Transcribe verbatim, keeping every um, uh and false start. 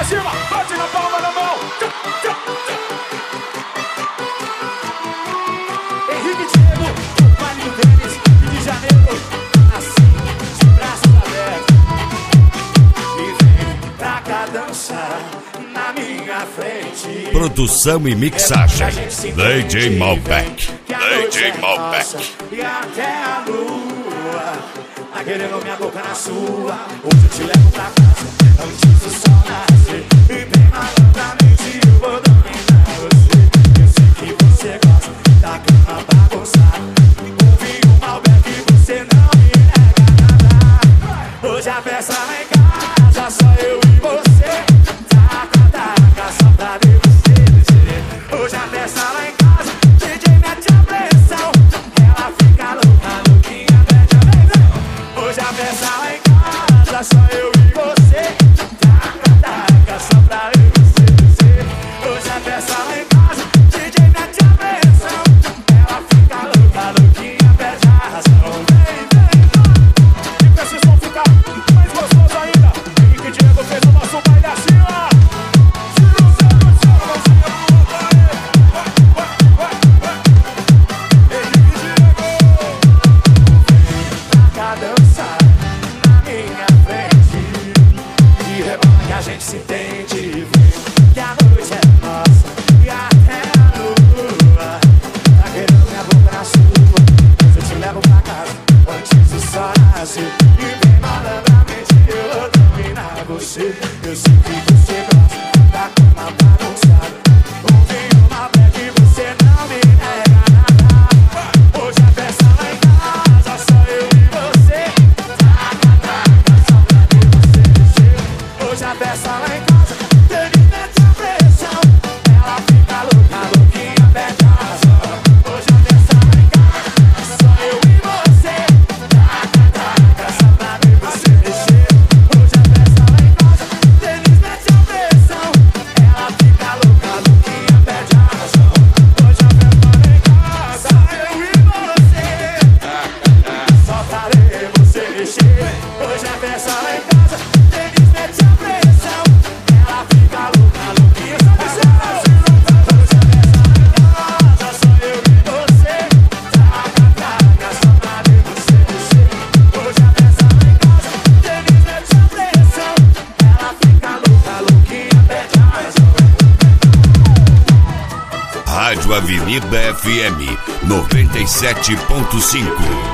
pra cima, bate na palma da mão. Henrique Diego, Vale do Tênis, Rio de Janeiro, assim, de braços abertos. E vem pra cá dançar na minha frente. Produção e mixagem D J Malbec. D J Malbec. E até a lua tá querendo minha boca na sua. Hoje eu te levo pra casa antes do sol nascer. E bem malandramente eu vou dominar você. Eu sei que você gosta da cama bagunçada. Ouvi o Malbec e você não me nega nada. Hoje a festa lá em casa, só eu e você. Taca, taca, só pra ver você descer. Hoje a festa lá em casa, D J mete a pressão. Ela fica louca, louquinha, pede a vez. Hoje a festa lá em casa, só eu e você. Taca, taca, só pra ver você descer. Hoje a festa lá em casa, D J mete a pressão. Ela fica louca, louquinha, pede a razão. Vem, vem, vem. E pra vocês vão ficar mais gostosos ainda. Henrique Diego fez o nosso baile assim, ó. A gente se entende, que a noite é nossa e até a lua tá querendo minha boca na sua. Eu te levo pra casa antes do sol nascer. E bem malandramente eu vou dominar você. Eu sei que você gosta da cama bagunçada. Ouvi uma black e você não me nega nada. Hoje a festa lá em casa, só eu e você. Taca, taca, só pra ver você descer. Hoje a festa lá em casa, ele mete a pressão. Ela fica louca, louquinha, pede a razão. Hoje a festa lá em casa, só eu e você. Taca, taca, só pra ver você descer. Hoje a festa lá em casa, ele mete a pressão. Ela fica louca, louquinha, pede a razão. Hoje a festa lá em casa, eu e você. Só pra ver você descer. Hoje a festa lá em casa, eles metem a pressão. Ela fica louca, louquinha, só pra ser assim. Hoje a festa lá em casa, só eu e você. Taca, taca, só pra ver você descer. Hoje a festa lá em casa, eles metem a pressão. Ela fica louca, louquinha, pede a razão. Rádio Avenida F M noventa e sete ponto cinco.